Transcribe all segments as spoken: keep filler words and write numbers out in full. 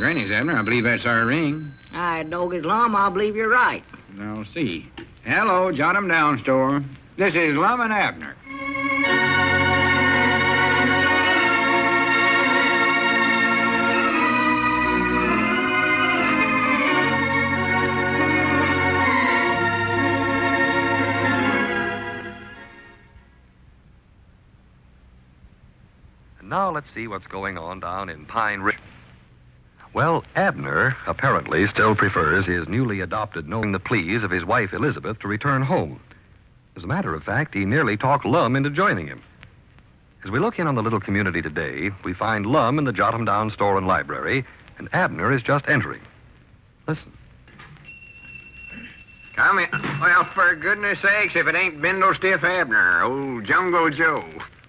Granny's, Abner. I believe that's our ring. I doggy's Lum, I believe you're right. I'll see. Hello, Jot 'em Down store. This is Lum and Abner. Now let's see what's going on down in Pine Ridge. Well, Abner apparently still prefers his newly adopted knowing the pleas of his wife Elizabeth to return home. As a matter of fact, he nearly talked Lum into joining him. As we look in on the little community today, we find Lum in the Jot 'em Down store and library, and Abner is just entering. Listen. Come in. Well, for goodness sakes, if it ain't Bindle Stiff Abner, old Jungle Joe.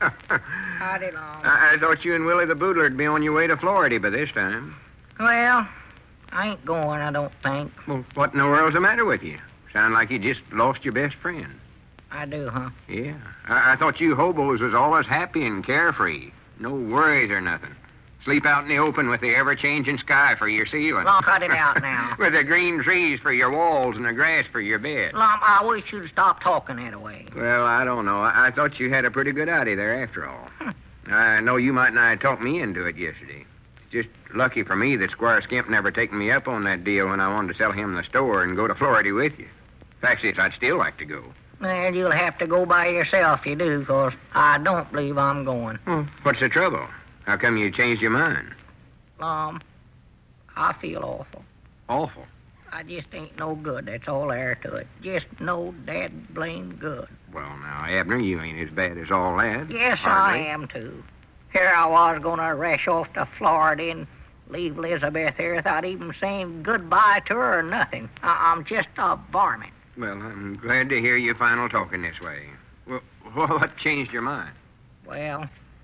Howdy, Lum. I, I thought you and Willie the Boodler'd be on your way to Florida by this time. Well, I ain't going, I don't think. Well, what in the world's the matter with you? Sound like you just lost your best friend. I do, huh? Yeah. I, I thought you hobos was always happy and carefree. No worries or nothing. Sleep out in the open with the ever-changing sky for your ceiling. Lum, cut it out now. With the green trees for your walls and the grass for your bed. Lum, I wish you'd stop talking that way. Well, I don't know. I, I thought you had a pretty good idea there after all. I know you might not have talked me into it yesterday. It's just lucky for me that Squire Skimp never taken me up on that deal when I wanted to sell him the store and go to Florida with you. Fact is, I'd still like to go. Well, you'll have to go by yourself, you do, because I don't believe I'm going. Hmm. What's the trouble? How come you changed your mind? Lum, I feel awful. Awful? I just ain't no good, that's all there to it. Just no dad blame good. Well, now, Abner, you ain't as bad as all that. Yes, hardly. I am, too. Here I was going to rush off to Florida and leave Elizabeth here without even saying goodbye to her or nothing. I- I'm just a varmint. Well, I'm glad to hear you final talking this way. Well, what changed your mind? Well,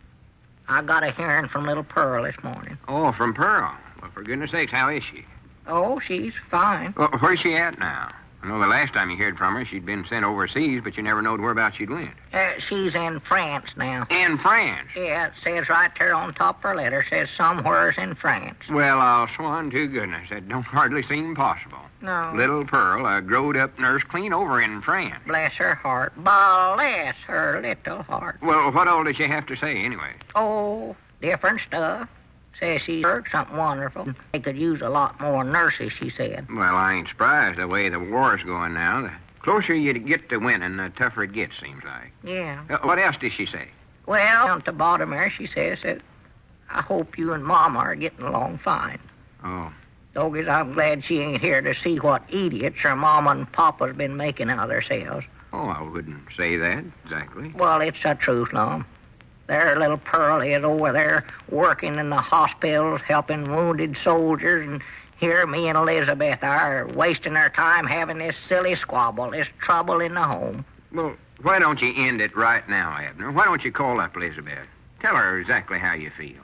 I got a hearing from little Pearl this morning. Oh, from Pearl. Well, for goodness sakes, how is she? Oh, she's fine. Well, where's she at now? I know the last time you heard from her, she'd been sent overseas, but you never knowed whereabouts she'd went. Uh, she's in France now. In France? Yeah, it says right there on top of her letter, says somewheres in France. Well, I'll swan to goodness. That don't hardly seem possible. No. Little Pearl, a growed-up nurse, clean over in France. Bless her heart. Bless her little heart. Well, what all does she have to say, anyway? Oh, different stuff. Says she's heard something wonderful. They could use a lot more nurses, she said. Well, I ain't surprised the way the war's going now. The closer you get to winning, the tougher it gets, seems like. Yeah. Uh, what else does she say? Well, down at the bottom there, she says that I hope you and Mama are getting along fine. Oh. Doggies, I'm glad she ain't here to see what idiots her Mama and Papa's been making of themselves. Oh, I wouldn't say that, exactly. Well, it's the truth, Lum. Their little Pearl is over there working in the hospitals, helping wounded soldiers, and here me and Elizabeth are wasting our time having this silly squabble, this trouble in the home. Well, why don't you end it right now, Abner? Why don't you call up Elizabeth? Tell her exactly how you feel.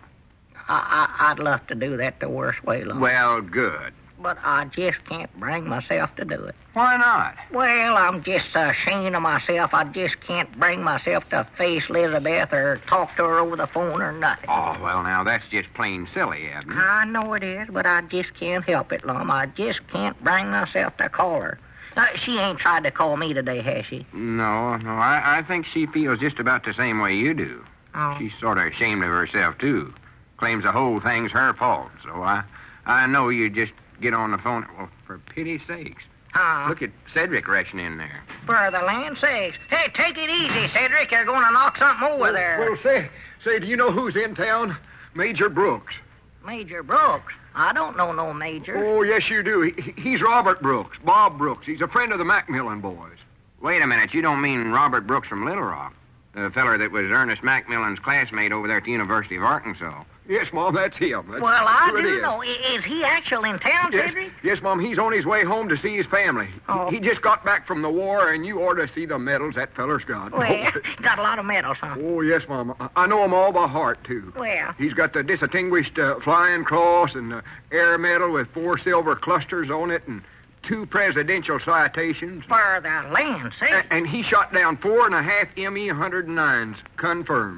I, I, I'd love to do that the worst way, Lum. Well, good. But I just can't bring myself to do it. Why not? Well, I'm just ashamed of myself. I just can't bring myself to face Elizabeth or talk to her over the phone or nothing. Oh, well, now, that's just plain silly, Abner. I know it is, but I just can't help it, Lum. I just can't bring myself to call her. Uh, she ain't tried to call me today, has she? No, no, I, I think she feels just about the same way you do. Oh. She's sort of ashamed of herself, too. Claims the whole thing's her fault. So I, I know you just get on the phone. Well, for pity's sakes. Uh, Look at Cedric rushing in there. For the land's sakes. Hey, take it easy, Cedric. You're going to knock something over well, there. Well, say, say, do you know who's in town? Major Brooks. Major Brooks? I don't know no Major. Oh, yes, you do. He, he's Robert Brooks, Bob Brooks. He's a friend of the Macmillan boys. Wait a minute. You don't mean Robert Brooks from Little Rock? The feller that was Ernest Macmillan's classmate over there at the University of Arkansas. Yes, Mom, that's him. That's Well, I who it do is. know. I- Is he actually in town, Yes, Cedric? yes, Mom, he's on his way home to see his family. Oh. He, he just got back from the war, and you ought to see the medals that feller's got. Well, got a lot of medals, huh? Oh, yes, Mom. I, I know 'em all by heart, too. Well, He's got the Distinguished uh, Flying Cross and the Air Medal with four silver clusters on it and two presidential citations. for the land's sake. A- and he shot down four and a half M E one oh nines, confirmed.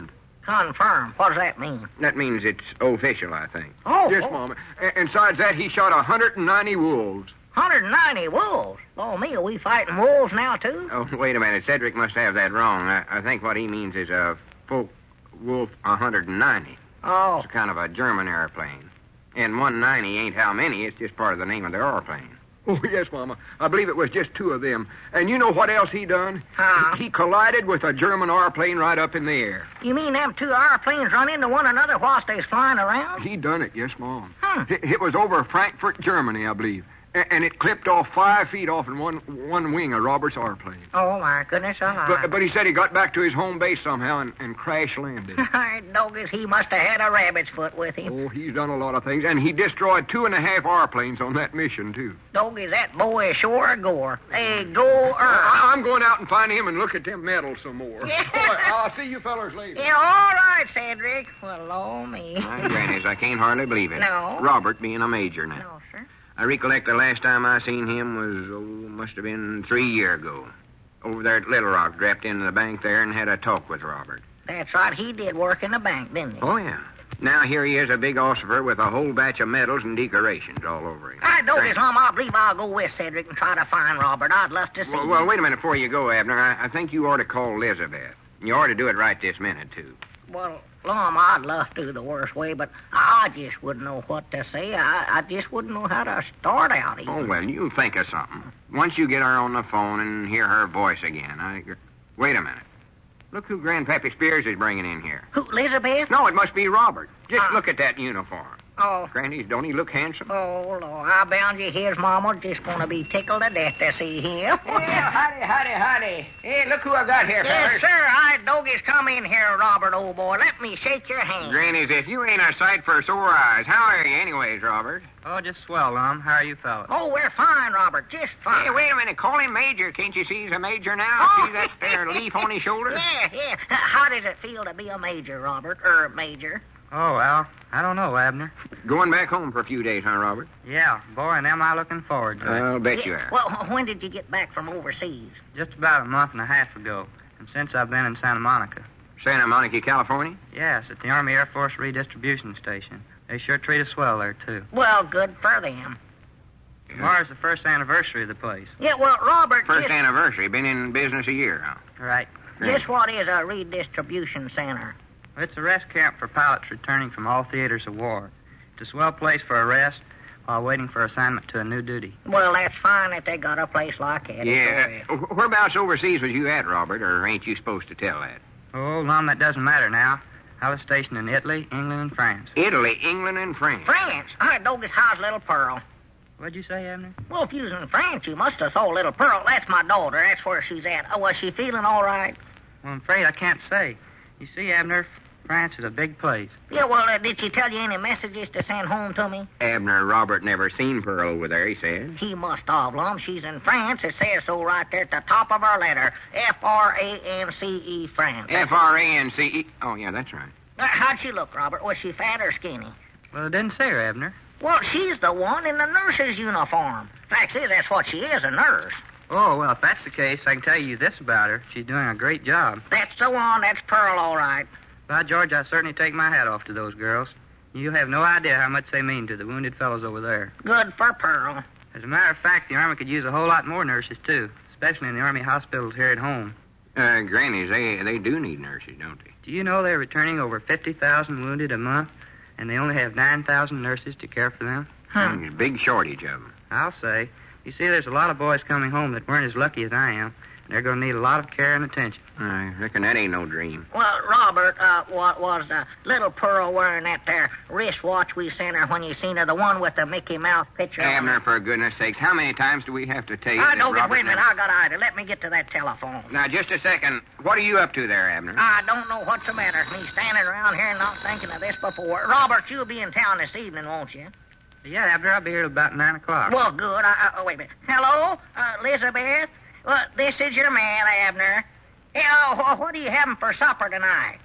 Confirm. What does that mean? That means it's official, I think. Oh, Yes, oh, Mama. And besides that, he shot one hundred ninety wolves. one hundred ninety wolves. Oh, me, are we fighting wolves now, too? Oh, wait a minute. Cedric must have that wrong. I, I think what he means is a Folk Wolf one hundred ninety. Oh, It's kind of a German airplane. And one ninety ain't how many. It's just part of the name of the airplane. Oh, yes, Mama. I believe it was just two of them. And you know what else he done? Huh? He, he collided with a German airplane right up in the air. you mean them two airplanes run into one another whilst they's flying around? He done it, yes, Mom. Hmm. It, it was over Frankfurt, Germany, I believe. A- and it clipped off five feet off in one one wing of Robert's airplane. Oh, my goodness alive. But, but he said he got back to his home base somehow and, and crash landed. Doggers, he must have had a rabbit's foot with him. Oh, he's done a lot of things. And he destroyed two and a half airplanes on that mission, too. Doggers, that boy is sure a gore. A goer. I, I'm going out and find him and look at them medals some more. Yeah. I'll see you fellas later. Yeah, all right, Cedric. Well, oh, me. My grannies, I can't hardly believe it. No. Robert being a major now. No, sir. I recollect the last time I seen him was, oh, must have been three year ago. Over there at Little Rock, dropped into the bank there and had a talk with Robert. That's right. He did work in the bank, didn't he? Oh, yeah. Now here he is, a big ossifer with a whole batch of medals and decorations all over him. I know this, Mom. I believe I'll go with Cedric and try to find Robert. I'd love to see Well, him. well, wait a minute before you go, Abner. I, I think you ought to call Elizabeth. You ought to do it right this minute, too. Well, Lom, I'd love to the worst way, but I just wouldn't know what to say. I, I just wouldn't know how to start out. Even. Oh, well, you think of something. Once you get her on the phone and hear her voice again, I... Wait a minute. Look who Grandpappy Spears is bringing in here. Who, Elizabeth? No, it must be Robert. Just Uh. look at that uniform. Oh, Grannies, don't he look handsome? oh, Lord. I bound you his mama's just going to be tickled to death to see him. Yeah, howdy, howdy, howdy. Hey, look who I got here, Yes, sir. I Dogies, come in here, Robert, old boy. Let me shake your hand. Grannies, if you ain't a sight for sore eyes, how are you anyways, Robert? Oh, just swell, Lum. How are you fellas? Oh, we're fine, Robert. Just fine. Hey, wait a minute. Call him Major. Can't you see he's a major now? Oh. See that there leaf on his shoulder? Yeah, yeah. How does it feel to be a major, Robert? Er, major? Oh, well, I don't know, Abner. Going back home for a few days, huh, Robert? Yeah, boy, and am I looking forward to it. I'll bet you Yeah, are. Well, when did you get back from overseas? Just about a month and a half ago, and since I've been in Santa Monica. Santa Monica, California? Yes, at the Army Air Force Redistribution Station. They sure treat us well there, too. Well, good for them. Tomorrow's the first anniversary of the place. Yeah, well, Robert, First just, anniversary. Been in business a year, huh? Right. just what is a redistribution center? It's a rest camp for pilots returning from all theaters of war. It's a swell place for a rest while waiting for assignment to a new duty. Well, that's fine that they got a place like that. Yeah. Uh, whereabouts overseas was you at, Robert, or ain't you supposed to tell that? Oh, Lum, that doesn't matter now. I was stationed in Italy, England, and France. Italy, England, and France. France. I Dogus, how's little Pearl? What'd you say, Abner? Well, if you was in France, you must have saw little Pearl. That's my daughter. That's where she's at. Oh, was she feeling all right? Well, I'm afraid I can't say. You see, Abner, France is a big place. Yeah, well, uh, did she tell you any messages to send home to me? Abner, Robert never seen Pearl over there, he said. He must have, Lum. She's in France. It says so right there at the top of her letter. F R A N C E, France. F R A N C E. Oh, yeah, that's right. Uh, how'd she look, Robert? Was she fat or skinny? Well, I didn't say her, Abner. Well, she's the one in the nurse's uniform. Fact is, that's what she is, a nurse. Oh, well, if that's the case, I can tell you this about her. She's doing a great job. That's the one. That's Pearl, all right. By George, I certainly take my hat off to those girls. You have no idea how much they mean to the wounded fellows over there. Good for Pearl. As a matter of fact, the Army could use a whole lot more nurses, too, especially in the Army hospitals here at home. Uh, grannies, they they do need nurses, don't they? Do you know they're returning over fifty thousand wounded a month, and they only have nine thousand nurses to care for them? Hmm. There's a big shortage of them. I'll say. You see, there's a lot of boys coming home that weren't as lucky as I am, and they're going to need a lot of care and attention. I reckon that ain't no dream. Well, Robert, uh, what was the little Pearl wearing that there wristwatch we sent her when you seen her, the one with the Mickey Mouse picture on Abner, it? for goodness sakes, how many times do we have to tell you I that don't get, Robert wait a minute, never- I got an idea. Let me get to that telephone. Now, just a second. What are you up to there, Abner? I don't know what's the matter with me standing around here and not thinking of this before. Robert, you'll be in town this evening, won't you? Yeah, Abner, I'll be here till about nine o'clock. Well, good. I, I, oh, wait a minute. Hello, uh, Elizabeth? Well, this is your man, Abner. Yeah, uh, what are you having for supper tonight?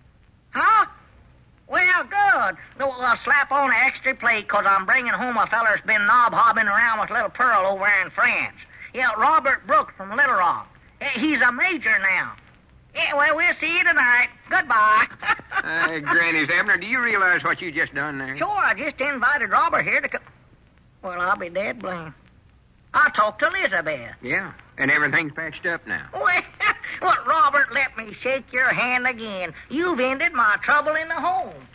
Huh? Well, good. No, I'll slap on an extra plate because I'm bringing home a feller's been knob-hobbing around with little Pearl over in France. Yeah, Robert Brooks from Little Rock. Eh, He's a major now. Yeah, well, we'll see you tonight. Goodbye. uh, Granny's Abner, do you realize what you just done there? Sure, I just invited Robert here to come. Well, I'll be dead blamed. I talked to Elizabeth. Yeah, and everything's patched up now. Well, well, Robert, let me shake your hand again. You've ended my trouble in the home.